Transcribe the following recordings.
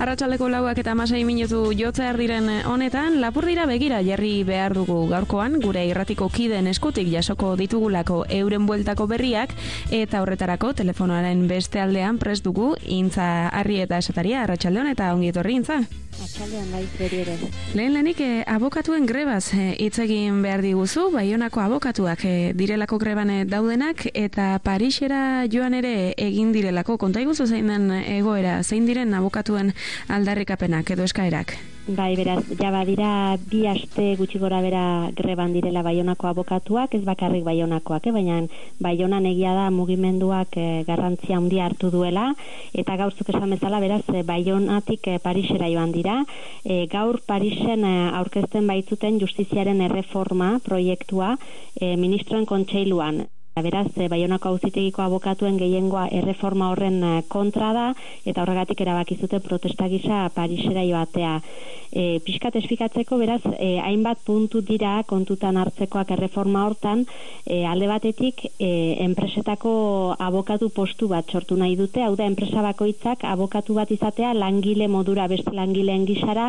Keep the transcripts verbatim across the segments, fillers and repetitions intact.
Arratsaldeko lauak eta hamasei minutu jotza erdiren honetan, lapurdira begira jarri behar dugu gaurkoan, gure irratiko kideen eskutik jasoko ditugulako euren bueltako berriak, eta horretarako telefonoaren beste aldean prest dugu Intza Arrieta esataria. Arratsaldeon eta ongi etorri, Intza. Arratsaldeon bai beri ere. Lehen lehenik eh, abokatuen grebaz hitz eh, egin behar diguzu, Baionako abokatuak eh, direlako greban eh, daudenak, eta Parisera joan ere egin direlako. Konta iguzu zein den egoera, zein diren abokatuen aldarrikapenak edo eskaerak? Bai, beraz, ja badira bi aste gutxi gora bera greban direla Baionako abokatuak, ez bakarrik Baionakoak, eh? baina Baionan egia da mugimenduak eh, garrantzia handia hartu duela, eta gaurzuk esan bezala, beraz, eh, Baionatik eh, Parisera joan dira. E, gaur Parisen e, aurkezten baitzuten justiziaren erreforma proiektua e, ministroen kontseiluan. Beraz, e, Baionako auzitegiko abokatuen gehiengoa erreforma horren e, kontra da, eta horregatik erabaki zute protesta gisa Parisera joatea. E, Piskat esplikatzeko, beraz, e, hainbat puntu dira kontutan hartzekoak erreforma hortan, e, alde batetik e, enpresetako abokatu postu bat sortu nahi dute, hau da enpresa bakoitzak abokatu bat izatea langile modura beste langileen gisara,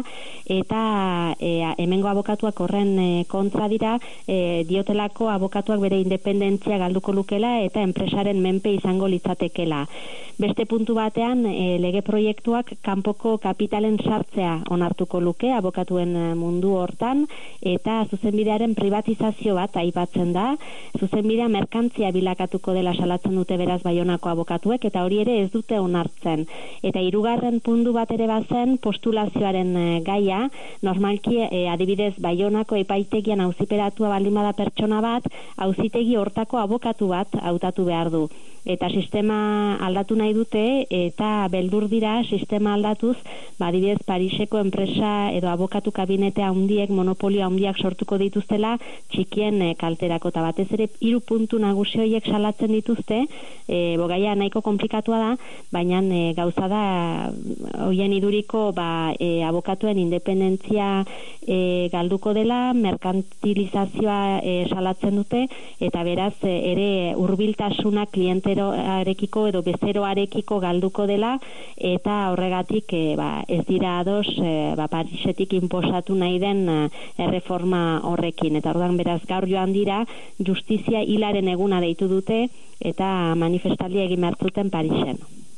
eta e, hemengo abokatuak horren e, kontra dira, e, diotelako abokatuak bere independentzia galduko lukela eta enpresaren menpe izango litzatekela. Beste puntu batean, e, lege proiektuak kanpoko kapitalen sartzea onartuko luke abokatuen mundu hortan, eta zuzenbidearen privatizazio bat aipatzen da. Zuzenbidea merkantzia bilakatuko dela salatzen dute beraz Baionako abokatuek, eta hori ere ez dute onartzen. Eta hirugarren puntu bat ere bazen postulazioaren e, gaia, normalki e, adibidez Baionako epaitegian auziperatua baldin bada pertsona bat, auzitegi hortako abokatu bat hautatu behar du. Eta sistema aldatu nahi dute, eta beldur dira sistema aldatuz, badibidez Pariseko enpresa edo abokatu kabinete handiek, monopolio handiak sortuko dituztela txikien e, kalterako, eta batez ere hiru puntu nagusi horiek salatzen dituzte. E, bogaia nahiko komplikatua da, baina e, gauza da hoien iduriko ba, e, abokatuen independentzia e, galduko dela, merkantilizazioa e, salatzen dute, eta beraz e, ere hurbiltasuna klienteroarekiko edo bezeroarekiko galduko dela, eta horregatik e, ba, ez dira ados e, ba, Parisetik inposatu nahi den e, erreforma horrekin. Eta orduan beraz gaur joan dira justizia hilaren eguna deitu dute, eta manifestaldia egin behar zuten Parisen.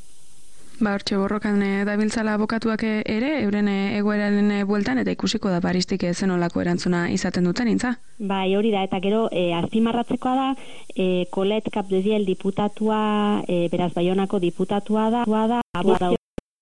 Ba, hortxe borrokan e, dabiltzala abokatuak ere, euren e, egoeraren e, bueltan, eta ikusiko da Paristik e, zenolako erantzuna izaten duten, Intza? Bai, hori da, eta gero e, azpimarratzekoa da, e, Colette Capdeviel diputatua, e, beraz Baionako diputatua da, da abokatu,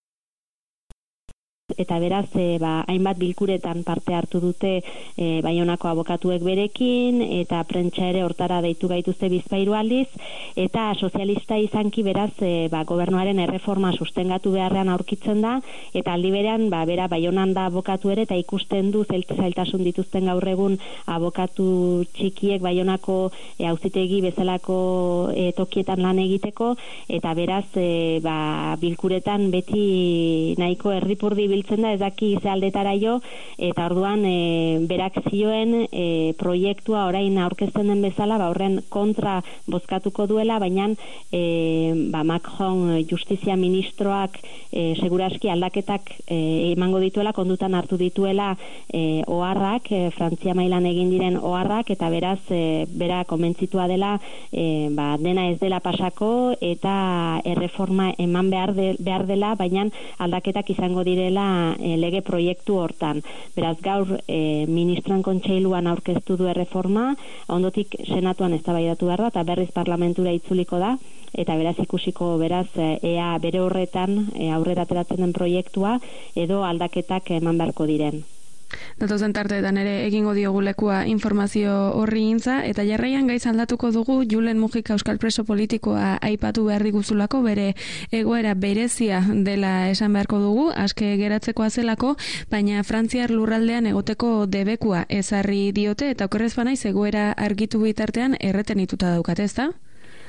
eta beraz e, ba, hainbat bilkuretan parte hartu dute e, Baionako abokatuek berekin, eta prentsa ere hortara deitu gaituzte bizpahiru aldiz, eta sozialista izanki beraz e, ba, gobernuaren erreforma sustengatu beharrean aurkitzen da, eta aldi berean ba, bera Baionan da abokatu ere, eta ikusten du zailtasun dituzten gaur egun abokatu txikiek Baionako e, auzitegi bezalako e, tokietan lan egiteko, eta beraz e, ba, bilkuretan beti nahiko erripurdi biltzen da, ez daki ze aldetara jo, eta orduan e, berak zioen e, proiektua orain aurkezten den bezala, ba, horren kontra bozkatuko duela, baina e, ba, Macron justizia ministroak e, seguraski aldaketak e, emango dituela, kondutan hartu dituela e, oharrak, e, Frantzia mailan egin diren oharrak, eta beraz e, bera komentzitua dela e, ba, dena ez dela pasako, eta erreforma eman behar, de, behar dela, baina aldaketak izango direla e, lege proiektu hortan. Beraz gaur e, ministran kontseiluan aurkeztu du erreforma, ondotik senatuan eztabaidatu behar da, eta berriz parlamentura itzuliko da, eta beraz ikusiko beraz ea bere horretan e, aurrera ateratzen den proiektua edo aldaketak eman beharko diren. Datozen tarteetan ere egingo diogu lekua informazio horri, Intza, eta jarraian gaiz aldatuko dugu Julen Mujika euskal preso politikoa aipatu behar diguzulako, bere egoera berezia dela esan beharko dugu, aske geratzeko azelako, baina Frantziar lurraldean egoteko debekua ezarri diote, eta okerrez banaiz egoera argitu bitartean erretenituta daukate, ezta?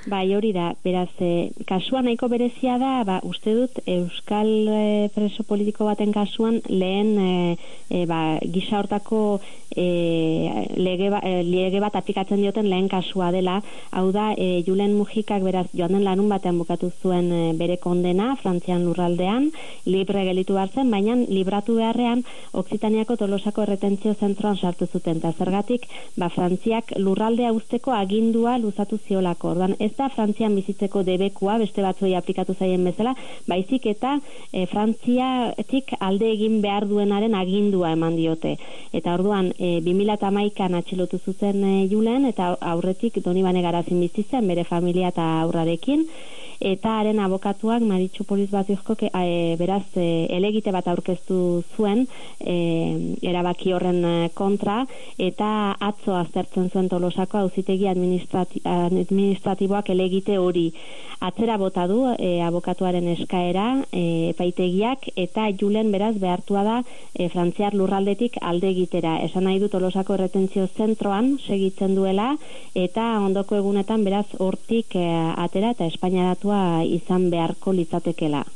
Bai, hori da, beraz, e, kasua nahiko berezia da, ba, uste dut, Euskal e, preso politiko baten kasuan, lehen e, e, ba, gisa hortako e, lege, ba, e, lege bat aplikatzen dioten lehen kasua dela, hau da, e, Julen Mujikak beraz, joan den larun batean bukatu zuen e, bere kondena, Frantzian lurraldean, libre gelitu behar zen, baina libratu beharrean, Okzitaniako Tolosako erretentzio zentroan sartu zuten, eta zergatik, ba, Frantziak lurraldea usteko agindua luzatu ziolako, orduan, ez da Frantzian bizitzeko debekua, beste batzuei aplikatu zaien bezala, baizik eta e, Frantziatik alde egin behar duenaren agindua eman diote. Eta orduan, e, bi mila hamaikan atxilotu zuten e, Julen, eta aurretik Donibane Garazin bizitzen, bere familia eta aurrarekin, eta haren abokatuak Maritxu Poliz Baziozko e, beraz e, elegite bat aurkeztu zuen e, erabaki horren kontra, eta atzo aztertzen zuen Tolosako auzitegi administrati, administratiboak elegite hori. Atzera bota du e, abokatuaren eskaera e, epaitegiak, eta Julen beraz behartua da e, Frantziar lurraldetik alde egitera. Esan nahi du Tolosako erretentzio zentroan segitzen duela, eta ondoko egunetan beraz hortik e, atera eta Espainiaratua izan beharko litzatekela.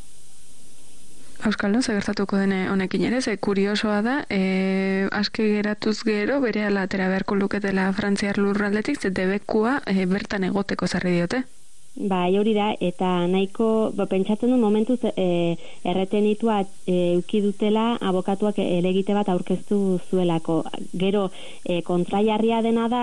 Euskaldo, ze gertatuko dene honekin ere, ze kuriosoa da, e, aske geratuz gero, bere ala atera beharko luketela Frantziar lurraldetik, ze debekua e, bertan egoteko zarri diote. Bai, hori da, eta nahiko, ba, pentsatzen du momentuz e, erretenitua e, euki dutela abokatuak elegite bat aurkeztu zuelako. Gero, e, kontraiarria dena da,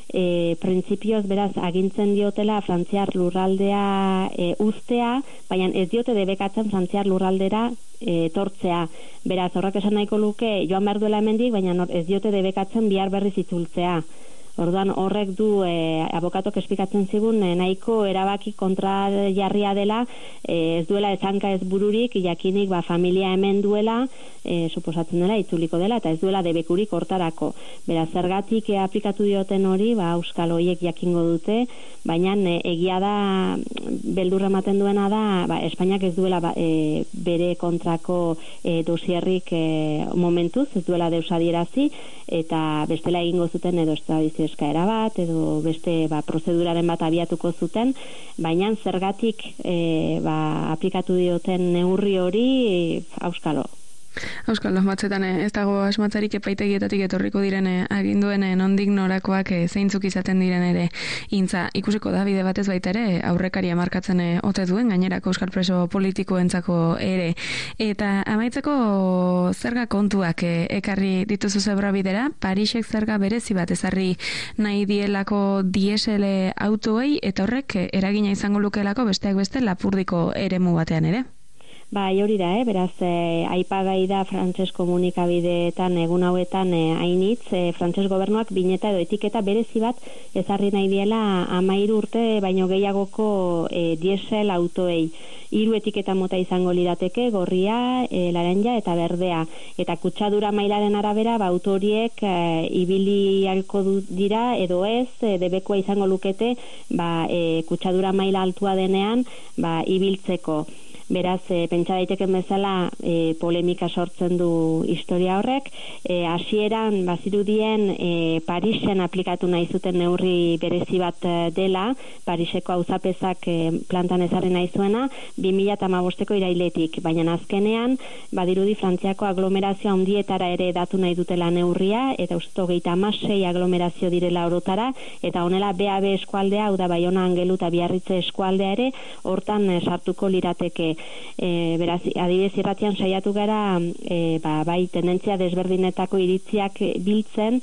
e, printzipioz beraz agintzen diotela Frantziar lurraldea e, uztea, baina ez diote debekatzen Frantziar lurraldera e, tortzea. Beraz, horrak esan nahiko luke joan behar duela hemendik, baina ez diote debekatzen bihar berriz itzultzea. Orduan horrek du e, abokatok esplikatzen zigun e, nahiko erabaki kontra jarria dela, e, ez duela esanka ez bururik, jakinik ba, familia hemen duela, e, suposatzen dela, itzuliko dela, eta ez duela debekurik hortarako. Beraz, zergatik e, aplikatu dioten hori, ba, euskal horiek jakingo dute, baina e, egia da, beldurra ematen duena da, ba, Espainiak ez duela ba, e, bere kontrako e, dosierrik e, momentuz, ez duela deusadierazi, eta bestela egingo zuten edo estradizio eskaera bat, edo beste ba, prozeduraren bat abiatuko zuten, baina zergatik e, ba, aplikatu dioten neurri hori e, auskalo. Euskal batzetan ez dago asmatzarik epaitegietatik etorriko diren aginduen nondik norakoak zeintzuk izaten diren ere intza ikusiko da bide batez baita ere aurrekaria markatzen ote duen gainerako euskal preso politikoentzako ere. Eta amaitzeko zerga kontuak ekarri dituzu zebra bidera, Parisek zerga berezi bat ezarri nahi dielako diesel autoei eta horrek eragina izango lukeelako besteak beste Lapurdiko eremu batean ere. Bai, hori da, eh? Beraz, eh, aipagai da frantses komunikabideetan egun hauetan eh, hainitz, eh, frantses gobernuak bineta edo etiketa berezi bat ezarri nahi diela hamairu urte baino gehiagoko eh, diesel autoei. Hiru etiketa mota izango lirateke, gorria, e, laranja eta berdea. Eta kutsadura mailaren arabera, ba, auto horiek e, ibili halko dira edo ez, e, debekoa izango lukete, ba, e, kutsadura maila altua denean, ba, ibiltzeko. Beraz, e, pentsa daiteken bezala e, polemika sortzen du historia horrek. E, hasieran bazirudien e, Parisen aplikatu nahi zuten neurri berezi bat dela, Pariseko auzapezak e, plantan ezarri nahi zuena, bi mila hamabosteko irailetik, baina azkenean badirudi Frantziako aglomerazio handietara ere datu nahi dutela neurria, eta uste hogeita hamasei aglomerazio direla orotara, eta honela B A B eskualdea, hau da Baiona, Angelu eta Biarritze eskualdea ere, hortan e, sartuko lirateke. E, beraz, adibidez irratian saiatu gara e, ba, bai tendentzia desberdinetako iritziak biltzen,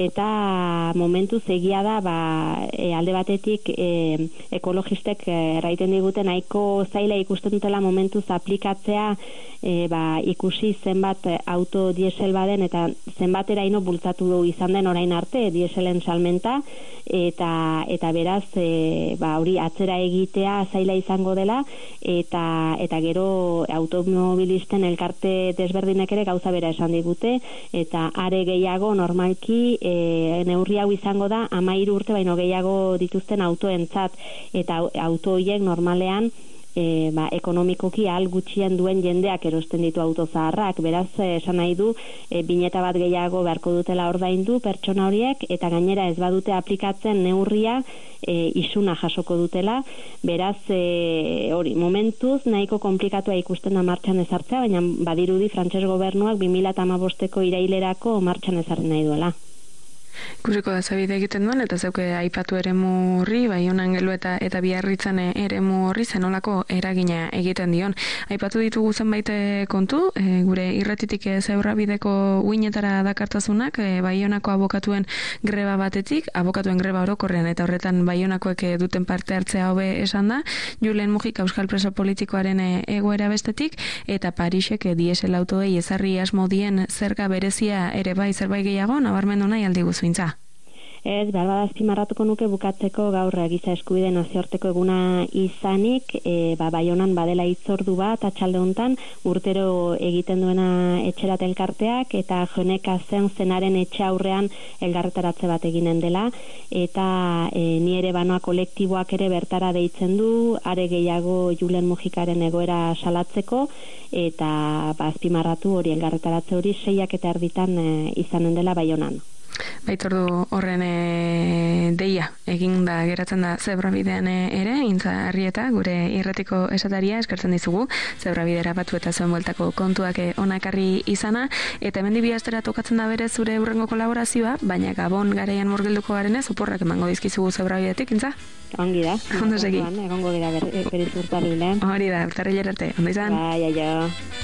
eta momentu egia da ba, e, alde batetik e, ekologistek erraiten digute nahiko zaila ikusten dutela momentuz aplikatzea e, ba, ikusi zenbat auto diesel baden eta zenbateraino bultzatu du izan den orain arte dieselen salmenta, eta, eta beraz e, ba, hori atzera egitea zaila izango dela, eta eta gero automobilisten elkarte desberdinek ere gauza bera esan digute, eta are gehiago normalki e, neurri hau izango da hamairu urte baino gehiago dituzten autoentzat, eta auto horiek normalean e, ba, ekonomikoki ahal gutxien duen jendeak erosten ditu auto zaharrak, beraz esan nahi du e, bineta bat gehiago beharko dutela ordaindu pertsona horiek, eta gainera ez badute aplikatzen neurria e, isuna jasoko dutela, beraz e, hori momentuz nahiko komplikatua ikusten da martxan ezartzea, baina badirudi frantses gobernuak bi mila hamabosteko irailerako martxan ezarri nahi duela. Ikusiko da zabide egiten duen, eta zeuke aipatu eremu horri, Baionan gelu eta eta Biarritzan eremu horri zenolako eragina egiten dion. Aipatu ditugu zenbait kontu, e, gure irratitik zeurra bideko uinetara dakartazunak, e, Baionako abokatuen greba batetik, abokatuen greba orokorrean, eta horretan Baionakoek duten parte hartzea hobe esan da, Julen Mujika euskal preso politikoaren egoera bestetik, eta Parisek diesel autoei ezarri asmo dien zerga berezia ere bai zerbait gehiago, nabarmendu nahi aldi guzu intza. Ez, behar bada azpimarratuko nuke bukatzeko gaur giza eskubide nazioarteko eguna izanik, e, ba, Baionan badela hitzordu bat, atxalde hontan, urtero egiten duena etxerat elkarteak, eta joneka zen zenaren etxe aurrean elgarretaratze bat eginen dela, eta e, ni ere banoa kolektiboak ere bertara deitzen du, are gehiago Julen Mujikaren egoera salatzeko, eta ba, azpimarratu hori elgarretaratze hori seiak eta erditan e, izanen dela Baionan. Baitordu horren e, deia egin da geratzen da zebrabidean ere, Intza Arrieta, gure irratiko esataria eskertzen dizugu, zebrabidera batu eta zuen bueltako kontuak onakarri izana, eta hemen bi astera tokatzen da bere zure hurrengo kolaborazioa, baina Gabon garaian murgilduko garenez, oporrak emango dizkizugu zebrabidetik, Intza? Ongi da. Ondo segi. Egongo dira berriz urtarrilean. Hori da, urtarrilera arte, ondo izan? Bai, aio.